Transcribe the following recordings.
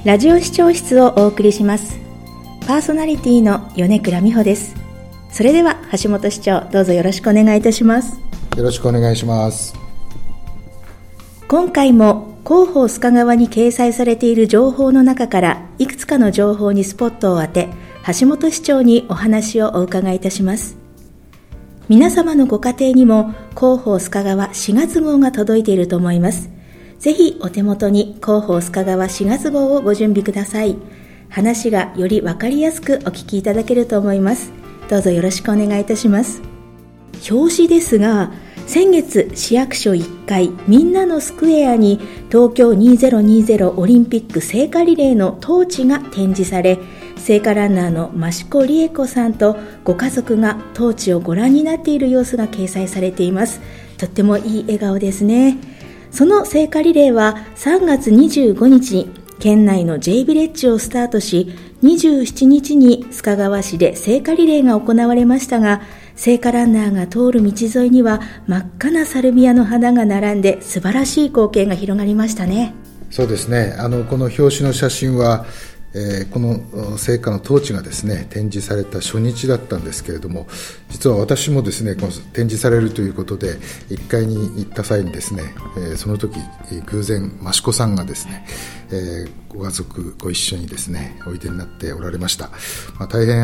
ラジオ視聴室をお送りします。パーソナリティの米倉美穂です。それでは橋本市長、どうぞよろしくお願いいたします。 よろしくお願いします。 今回も広報須賀川に掲載されている情報の中からいくつかの情報にスポットを当て、橋本市長にお話をお伺いいたします。皆様のご家庭にも広報須賀川4月号が届いていると思います。ぜひお手元に広報須賀川4月号をご準備ください。話がより分かりやすくお聞きいただけると思います。どうぞよろしくお願いいたします。表紙ですが、先月市役所1階みんなのスクエアに東京2020オリンピック聖火リレーのトーチが展示され、聖火ランナーの益子理恵子さんとご家族がトーチをご覧になっている様子が掲載されています。とってもいい笑顔ですね。その聖火リレーは3月25日に県内の J ビレッジをスタートし、27日に須賀川市で聖火リレーが行われましたが、聖火ランナーが通る道沿いには真っ赤なサルビアの花が並んで素晴らしい光景が広がりましたね。 そうですね。この表紙の写真はこの聖火のトーチがですね展示された初日だったんですけれども、実は私もですねこの展示されるということで1階に行った際にですね、その時偶然益子さんがですね、ご家族ご一緒にですねおいでになっておられました。大変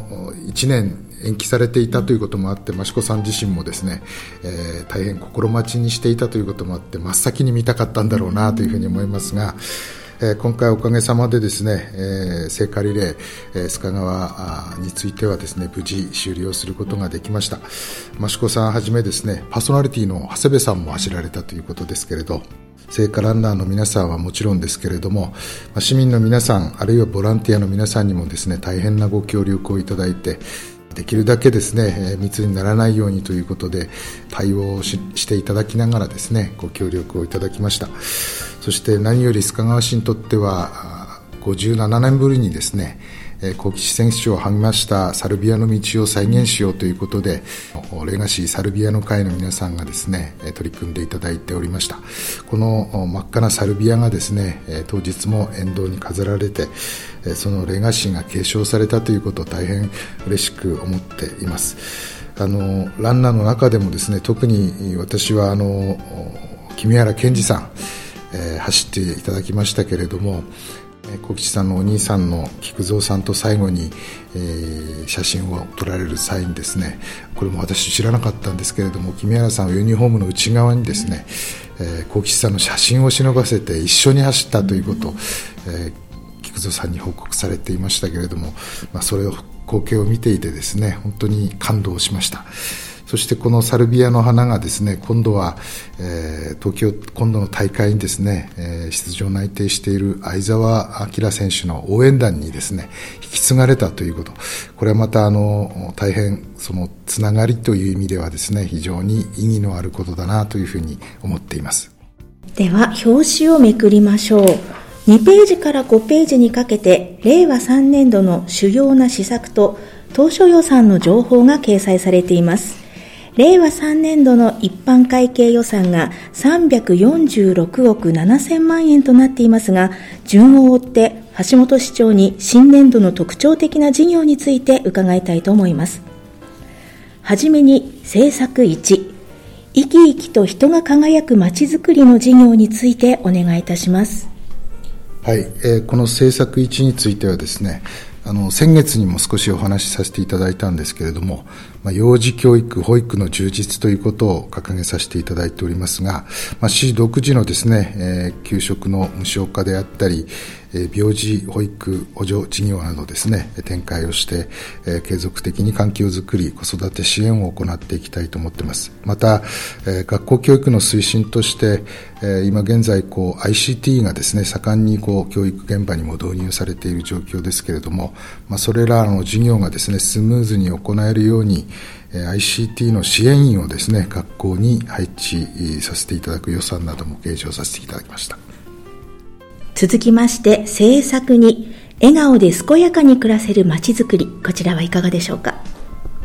1年延期されていたということもあって、益子さん自身もですね、大変心待ちにしていたということもあって真っ先に見たかったんだろうなというふうに思いますが、今回おかげさまでですね、聖火リレー、須賀川についてはですね無事終了することができました。益子さんはじめですねパーソナリティの長谷部さんも走られたということですけれど、聖火ランナーの皆さんはもちろんですけれども、市民の皆さんあるいはボランティアの皆さんにもですね大変なご協力をいただいて、できるだけですね密にならないようにということで対応を していただきながらですねご協力をいただきました。そして何より須賀川市にとっては57年ぶりにですね好奇心選手を励ましたサルビアの道を再現しようということで、レガシーサルビアの会の皆さんがですね取り組んでいただいておりました。この真っ赤なサルビアがですね当日も沿道に飾られて、そのレガシーが継承されたということを大変嬉しく思っています。ランナーの中でもですね特に私は君原健二さん、走っていただきましたけれども、小吉さんのお兄さんの菊蔵さんと最後に、写真を撮られる際にですね、これも私知らなかったんですけれども、君原さんはユニフォームの内側にですね、小吉さんの写真を忍ばせて一緒に走ったということを、菊蔵さんに報告されていましたけれども、それを光景を見ていてですね本当に感動しました。そしてこのサルビアの花がですね今度は、今度の大会にですね、出場内定している相澤晃選手の応援団にですね引き継がれたということ、これはまた大変そのつながりという意味ではですね非常に意義のあることだなというふうに思っています。 では表紙をめくりましょう。2ページから5ページにかけて令和3年度の主要な施策と当初予算の情報が掲載されています。令和3年度の一般会計予算が346億7000万円となっていますが、順を追って橋本市長に新年度の特徴的な事業について伺いたいと思います。はじめに政策1、生き生きと人が輝くまちづくりの事業についてお願いいたします。 はい、この政策1についてはですね、先月にも少しお話しさせていただいたんですけれども、幼児教育、保育の充実ということを掲げさせていただいておりますが、市独自のですね、給食の無償化であったり、病児保育補助事業などですね、展開をして、継続的に環境づくり、子育て支援を行っていきたいと思っています。また、学校教育の推進として、今現在ICT がですね、盛んに教育現場にも導入されている状況ですけれども、それらの事業がですね、スムーズに行えるように、ICT の支援員をですね、学校に配置させていただく予算なども計上させていただきました。 続きまして政策に笑顔で健やかに暮らせるまちづくり、こちらはいかがでしょうか。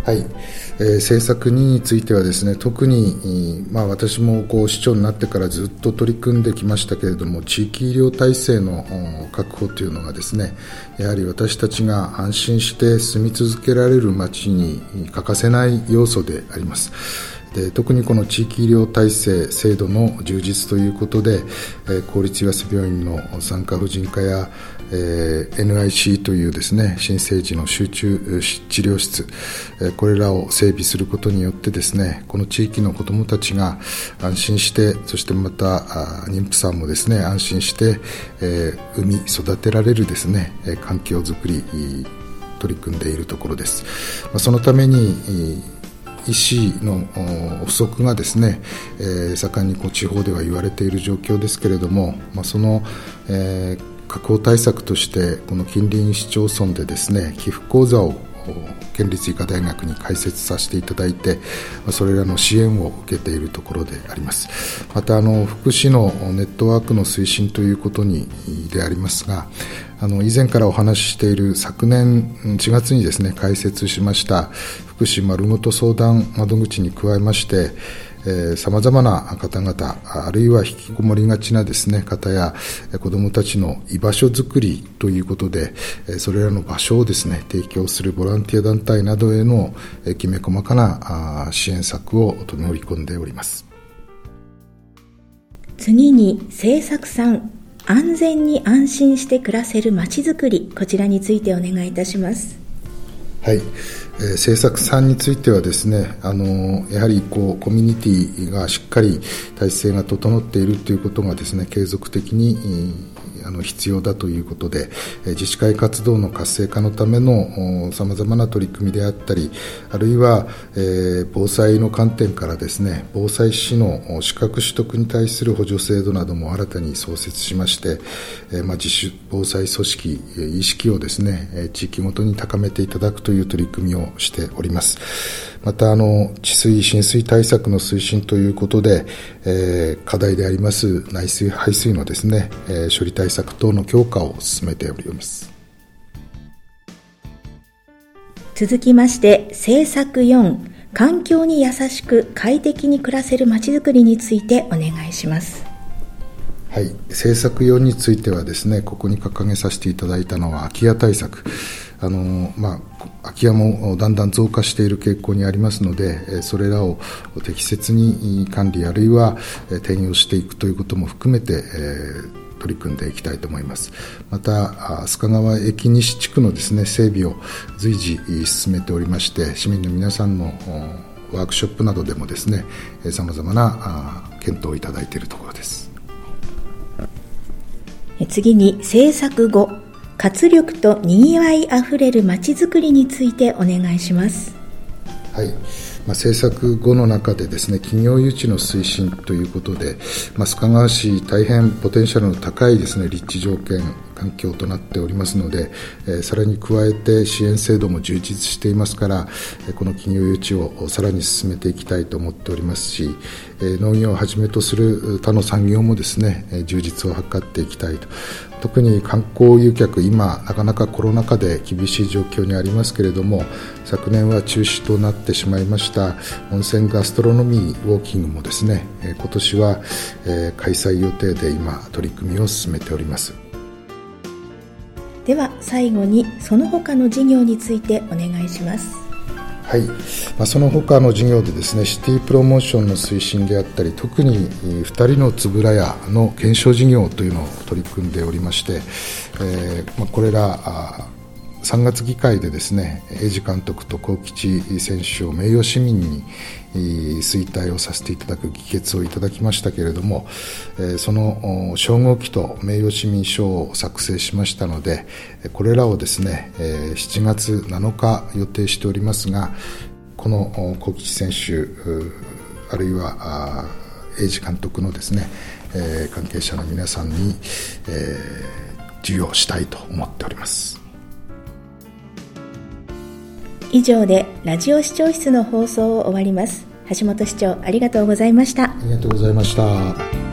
はい、政策2についてはですね、特に、私も市長になってからずっと取り組んできましたけれども、地域医療体制の確保というのがですね、やはり私たちが安心して住み続けられる町に欠かせない要素であります。で、特にこの地域医療体制制度の充実ということで、公立岩瀬病院の産科婦人科やNIC というですね、新生児の集中治療室、これらを整備することによってですね、この地域の子どもたちが安心して、そしてまた妊婦さんもですね、安心して、産み育てられるですね、環境づくり取り組んでいるところです。そのために医師の不足がですね、盛んに地方では言われている状況ですけれども、その、確保対策としてこの近隣市町村でですね、寄付講座を県立医科大学に開設させていただいて、それらの支援を受けているところであります。また福祉のネットワークの推進ということでありますが、以前からお話ししている昨年4月にですね、開設しました福祉まるごと相談窓口に加えまして、さまざまな方々、あるいは引きこもりがちなですね、方や子どもたちの居場所づくりということで、それらの場所をですね、提供するボランティア団体などへのきめ細かな支援策を盛り込んでおります。 次に政策3、安全に安心して暮らせるまちづくり、こちらについてお願いいたします。 はい、政策3についてはですね、やはりコミュニティがしっかり体制が整っているということがですね、継続的に必要だということで、自治会活動の活性化のためのさまざまな取り組みであったり、あるいは、防災の観点からですね、防災士の資格取得に対する補助制度なども新たに創設しまして、自主防災組織意識をですね、地域ごとに高めていただくという取り組みをしております。また治水浸水対策の推進ということで、課題であります内水排水のですね、処理対策等の強化を進めております。 続きまして政策4、環境に優しく快適に暮らせるまちづくりについてお願いします。 はい、政策4についてはですね、ここに掲げさせていただいたのは空き家対策。空き家もだんだん増加している傾向にありますので、それらを適切に管理あるいは転用していくということも含めて、取り組んでいきたいと思います。また須賀川駅西地区のですね、整備を随時進めておりまして、市民の皆さんのワークショップなどでもですね、さまざまな検討をいただいているところです。 次に政策5、活力とにぎわいあふれるまちづくりについてお願いします。 はい、政策5の中でですね、企業誘致の推進ということで、須賀川市大変ポテンシャルの高いですね、立地条件環境となっておりますので、さらに加えて支援制度も充実していますから、この企業誘致をさらに進めていきたいと思っておりますし、農業をはじめとする他の産業もですね、充実を図っていきたいと。特に観光誘客、今なかなかコロナ禍で厳しい状況にありますけれども、昨年は中止となってしまいました温泉ガストロノミーウォーキングもですね、今年は開催予定で今取り組みを進めております。 では最後にその他の事業についてお願いします。 はい、その他の事業でですね、シティプロモーションの推進であったり、特に2人のつぶらやの検証事業というのを取り組んでおりまして、これら3月議会でですね、英二監督と幸吉選手を名誉市民に推戴をさせていただく議決をいただきましたけれども、その称号記と名誉市民証を作成しましたので、これらをですね、7月7日予定しておりますが、この幸吉選手あるいは英二監督のですね、関係者の皆さんに、授与したいと思っております。 以上でラジオ視聴室の放送を終わります。橋本市長、ありがとうございました。 ありがとうございました。